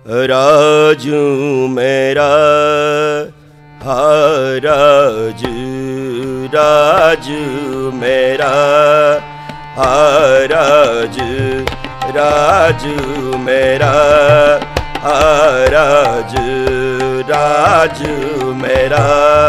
राजू मेरा राज राजू मेरा राज राजू मेरा राज राजू मेरा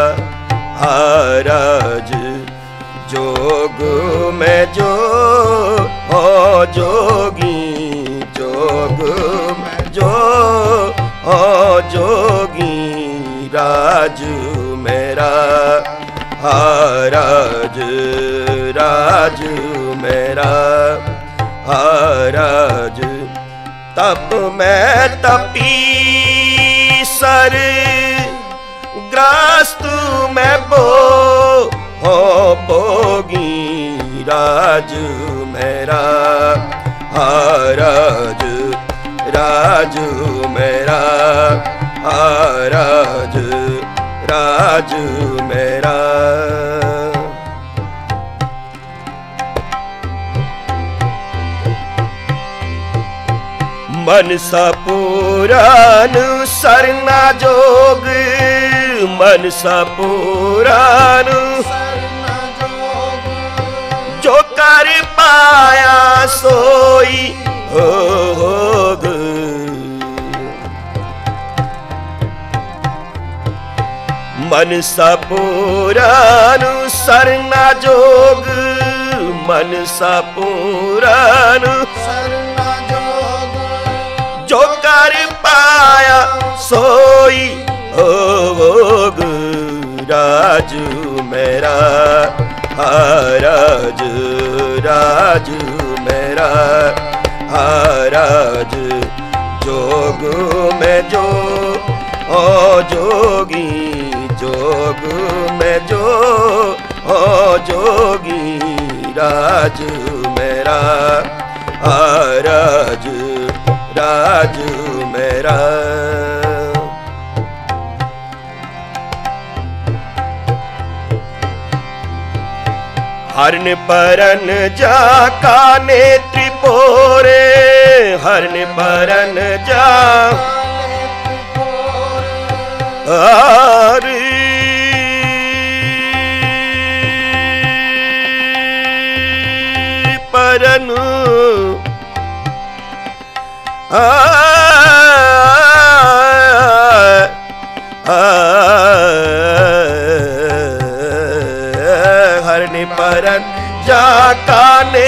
राज जोग में जो हो जोगी जोग में जो हो जोगी राजू मेरा राज राजू मेरा राज तप में तपी सर ग्रास्त में बो हो भोगी राजू मेरा राज राजू मेरा राज राजू मेरा मनसा पुराण सरना जोग मनसा पुराण जो कर पाया सोई होग मनसा पुराण सरना जोग मनसा पुराण जो कर पाया सोई होग राजू मेरा राज राजू मेरा राज जोग में जो हो जोगी जोग में जो हो जोगी राजू मेरा राज राजू मेरा हरन परन जा काने त्रिपोरे हरन परन जा हरि परन हरन परन जा काने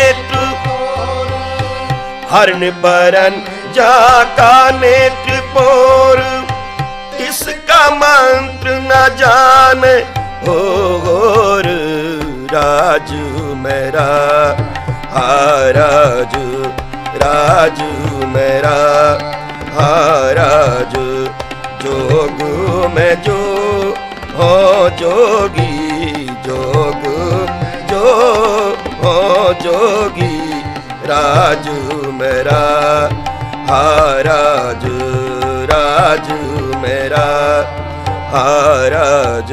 हरन परन जा काने त्रिपोर किसका मंत्र न जाने और राजू मेरा राजू राजू मेरा राज जोग में जो हो जोगी जोग जो हो जोगी राजू मेरा राज राजू मेरा राज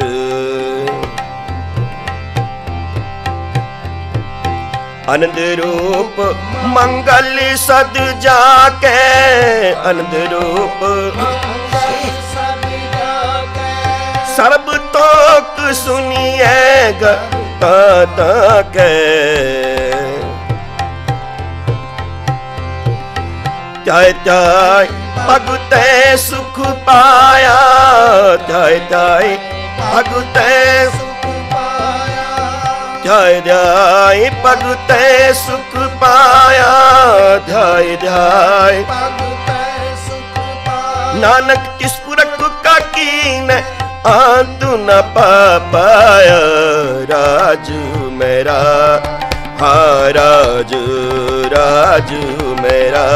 आनंद रूप मंगल सद जाके आनंद रूप सर्ब तोक सुनिएगा के त्याय त्याय भगते सुख पाया त्याय त्याय भगते ध्याय ध्याय भगते सुख पाया ध्याय ध्याय नानक तिस पुरख का कीन आंतु न पाया राजू मेरा राज राजू मेरा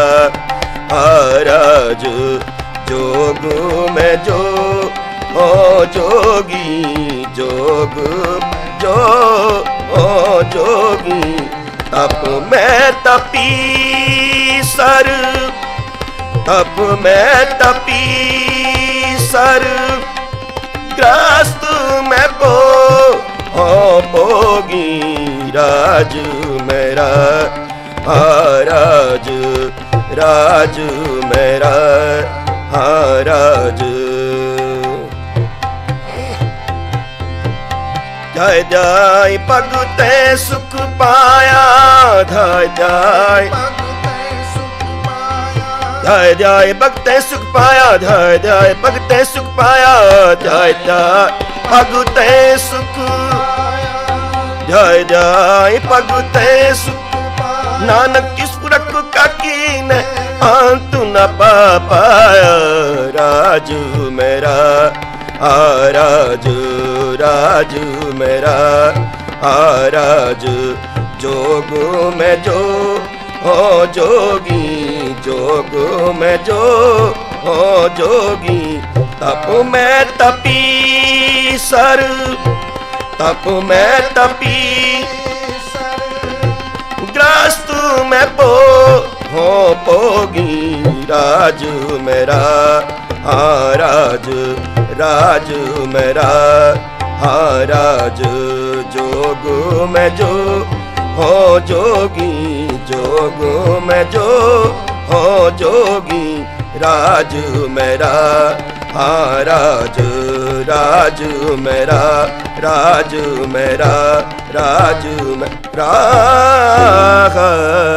राज जोग में जो हो जोगी जोग जो हो जोगी तप में तपी सर तप में तपी सर ग्रस्त में बो हो भोगी राजू मेरा राज राजू मेरा महाराज। जय जय भगते सुख पाया, जय जय जय जय भगते सुख पाया, जय जय भगते सुख पाया, जय जय भगते सुख, जय जय भगते सुख। नानक किस पुरख का कीन अंत न पा पाया, राजू मेरा राजू राजू मेरा राजू। जोग में जो हो जोगी, जोग में जो हो जोगी। तप में तपी सर, तप में तपी ग्रस्त में पो हो पोगी, राजू मेरा राजू राजू मेरा राजू। जोग में जो हो जोगी, जोग में जो हो जोगी, राजू मेरा राजू राजू मेरा, राजू मेरा राजू मेरा।